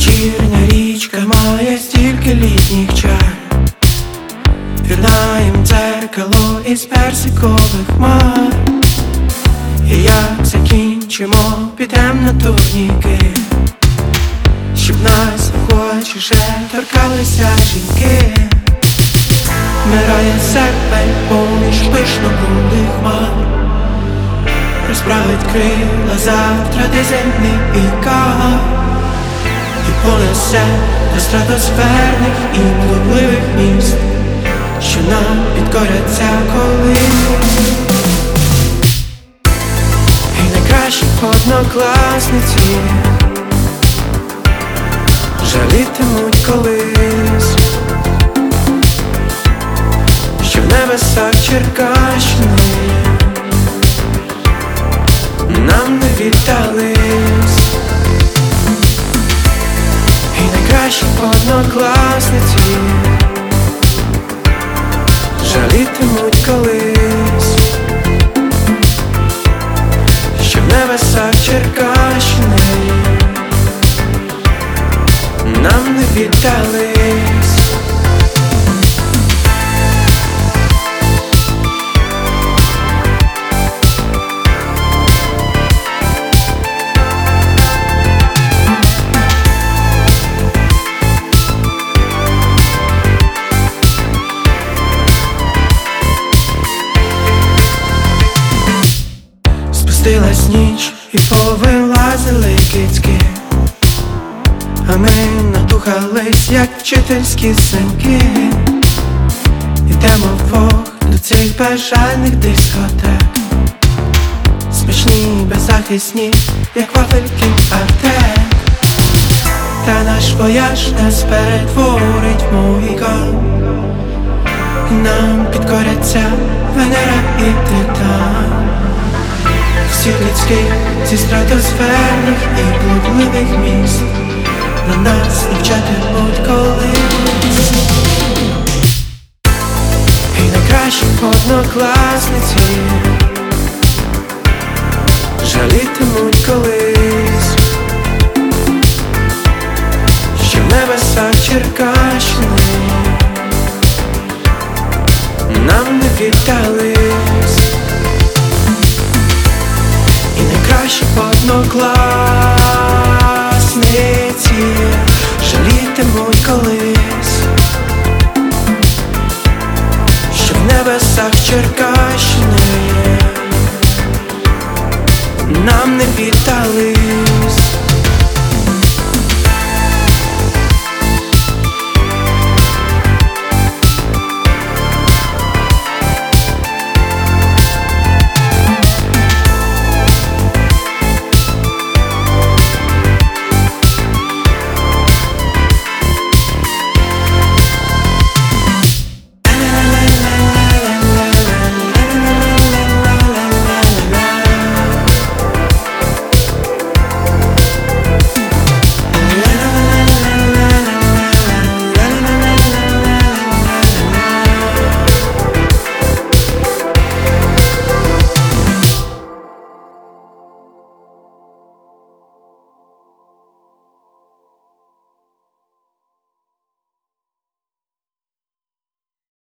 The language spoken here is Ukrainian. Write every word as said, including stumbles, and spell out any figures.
Вечірня річка має стільки літніх чар, вірнаєм дзеркало із персикових хмар. І як закінчимо, підем на турніки, щоб нас охочіше торкалися жінки. Вмирає серпень поміж пишно-бурих хмар, розправить крила завтра дизельний вікар, і понесе до стратосферних і блудливих міст, що нам підкоряться колись. І найкращі однокласниці жалітимуть колись, що в небесах Черкащини нам не віддались. І найкращі однокласниці жалітимуть колись, що в небесах Черкащини нам не віддались. Спустилась ніч і повилазили кицьки, а ми натухались, як вчительські синки. Ідемо вдвох до цих бажальних дискотек, смачні, беззахисні, як вафельки Артек. Та наш вояж нас перетворить в Могікан, і нам підкоряться Венера і Титан. Всі людських зі стратосферних і блудливих міст на нас навчатимуть колись. І найкращі однокласниці жалітимуть колись, що в небесах Черкащини нам не віддались. І найкращі однокласниці жалітимуть колись, що в небесах Черкащини нам не віддали.